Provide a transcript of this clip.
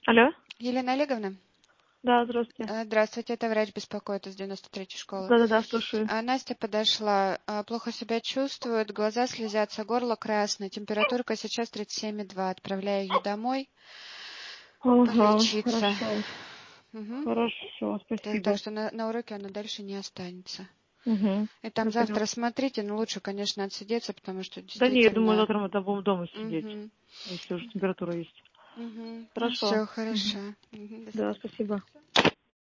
Алло? Елена Олеговна? Да, здравствуйте. Здравствуйте, это врач беспокоит из 93-й школы. Да-да-да, слушаю. Настя подошла, плохо себя чувствует, глаза слезятся, горло красное, температурка сейчас 37,2. Отправляю ее домой Ага, полечиться. хорошо. Угу. Хорошо, спасибо. Так что на уроке она дальше не останется. Угу. И там Я поняла. завтра смотрите, но лучше, конечно, отсидеться, потому что Да не, я думаю, действительно... завтра мы там будем дома сидеть, Угу. если уже температура есть. Угу. Ну Хорошо. все, хорошо. Угу. До Да, свидания. спасибо.